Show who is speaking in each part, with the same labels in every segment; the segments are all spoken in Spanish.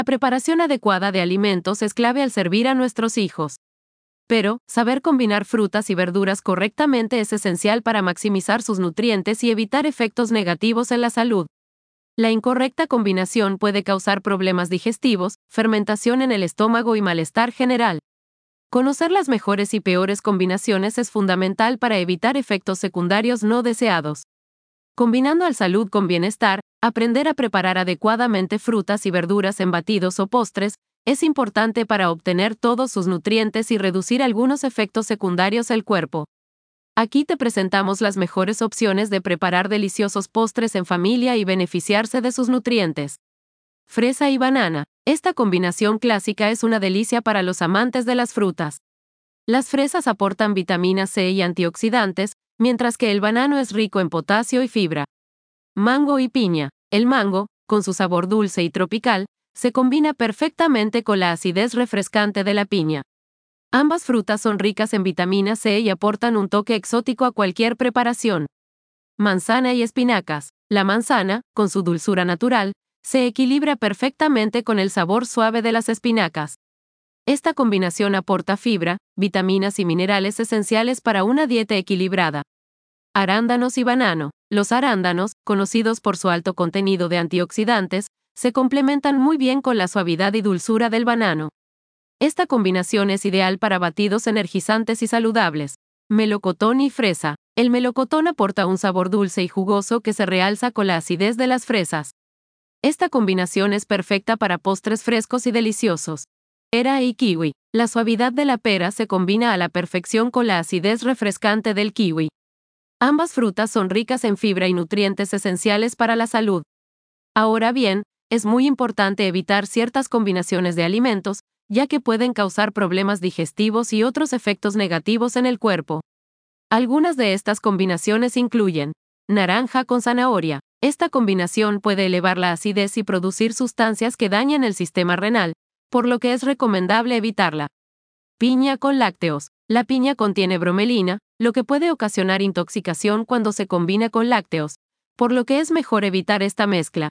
Speaker 1: La preparación adecuada de alimentos es clave al servir a nuestros hijos. Pero, saber combinar frutas y verduras correctamente es esencial para maximizar sus nutrientes y evitar efectos negativos en la salud. La incorrecta combinación puede causar problemas digestivos, fermentación en el estómago y malestar general. Conocer las mejores y peores combinaciones es fundamental para evitar efectos secundarios no deseados. Combinando al salud con bienestar, aprender a preparar adecuadamente frutas y verduras en batidos o postres es importante para obtener todos sus nutrientes y reducir algunos efectos secundarios del cuerpo. Aquí te presentamos las mejores opciones de preparar deliciosos postres en familia y beneficiarse de sus nutrientes. Fresa y banana. Esta combinación clásica es una delicia para los amantes de las frutas. Las fresas aportan vitamina C y antioxidantes, mientras que el banano es rico en potasio y fibra. Mango y piña. El mango, con su sabor dulce y tropical, se combina perfectamente con la acidez refrescante de la piña. Ambas frutas son ricas en vitamina C y aportan un toque exótico a cualquier preparación. Manzana y espinacas. La manzana, con su dulzura natural, se equilibra perfectamente con el sabor suave de las espinacas. Esta combinación aporta fibra, vitaminas y minerales esenciales para una dieta equilibrada. Arándanos y banano. Los arándanos, conocidos por su alto contenido de antioxidantes, se complementan muy bien con la suavidad y dulzura del banano. Esta combinación es ideal para batidos energizantes y saludables. Melocotón y fresa. El melocotón aporta un sabor dulce y jugoso que se realza con la acidez de las fresas. Esta combinación es perfecta para postres frescos y deliciosos. Pera y kiwi. La suavidad de la pera se combina a la perfección con la acidez refrescante del kiwi. Ambas frutas son ricas en fibra y nutrientes esenciales para la salud. Ahora bien, es muy importante evitar ciertas combinaciones de alimentos, ya que pueden causar problemas digestivos y otros efectos negativos en el cuerpo. Algunas de estas combinaciones incluyen naranja con zanahoria. Esta combinación puede elevar la acidez y producir sustancias que dañan el sistema renal, por lo que es recomendable evitarla. Piña con lácteos. La piña contiene bromelina, lo que puede ocasionar intoxicación cuando se combina con lácteos, por lo que es mejor evitar esta mezcla.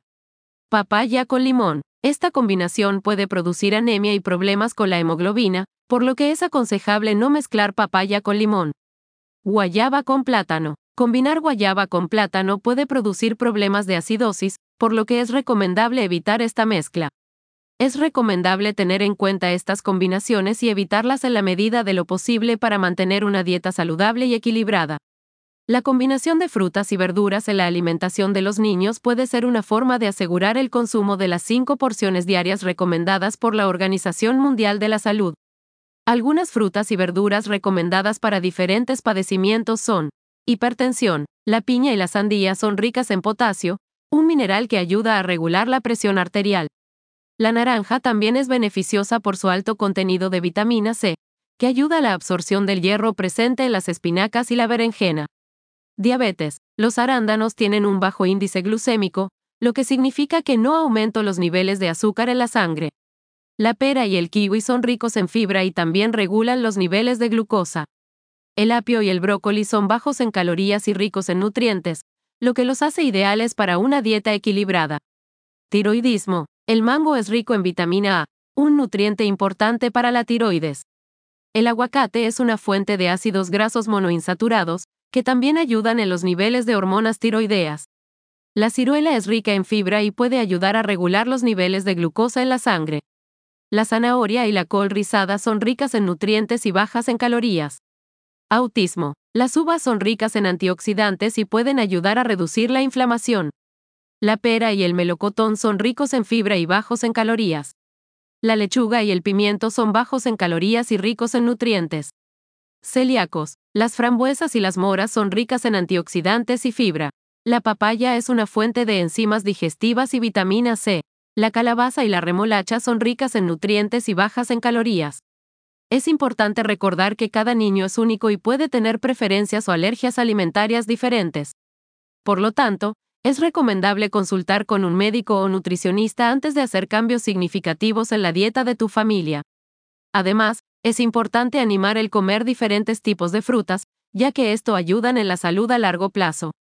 Speaker 1: Papaya con limón. Esta combinación puede producir anemia y problemas con la hemoglobina, por lo que es aconsejable no mezclar papaya con limón. Guayaba con plátano. Combinar guayaba con plátano puede producir problemas de acidosis, por lo que es recomendable evitar esta mezcla. Es recomendable tener en cuenta estas combinaciones y evitarlas en la medida de lo posible para mantener una dieta saludable y equilibrada. La combinación de frutas y verduras en la alimentación de los niños puede ser una forma de asegurar el consumo de las 5 porciones diarias recomendadas por la Organización Mundial de la Salud. Algunas frutas y verduras recomendadas para diferentes padecimientos son hipertensión. La piña y la sandía son ricas en potasio, un mineral que ayuda a regular la presión arterial. La naranja también es beneficiosa por su alto contenido de vitamina C, que ayuda a la absorción del hierro presente en las espinacas y la berenjena. Diabetes. Los arándanos tienen un bajo índice glucémico, lo que significa que no aumentan los niveles de azúcar en la sangre. La pera y el kiwi son ricos en fibra y también regulan los niveles de glucosa. El apio y el brócoli son bajos en calorías y ricos en nutrientes, lo que los hace ideales para una dieta equilibrada. Tiroidismo. El mango es rico en vitamina A, un nutriente importante para la tiroides. El aguacate es una fuente de ácidos grasos monoinsaturados, que también ayudan en los niveles de hormonas tiroideas. La ciruela es rica en fibra y puede ayudar a regular los niveles de glucosa en la sangre. La zanahoria y la col rizada son ricas en nutrientes y bajas en calorías. Autismo. Las uvas son ricas en antioxidantes y pueden ayudar a reducir la inflamación. La pera y el melocotón son ricos en fibra y bajos en calorías. La lechuga y el pimiento son bajos en calorías y ricos en nutrientes. Celíacos. Las frambuesas y las moras son ricas en antioxidantes y fibra. La papaya es una fuente de enzimas digestivas y vitamina C. La calabaza y la remolacha son ricas en nutrientes y bajas en calorías. Es importante recordar que cada niño es único y puede tener preferencias o alergias alimentarias diferentes. Por lo tanto, es recomendable consultar con un médico o nutricionista antes de hacer cambios significativos en la dieta de tu familia. Además, es importante animar el comer diferentes tipos de frutas, ya que esto ayuda en la salud a largo plazo.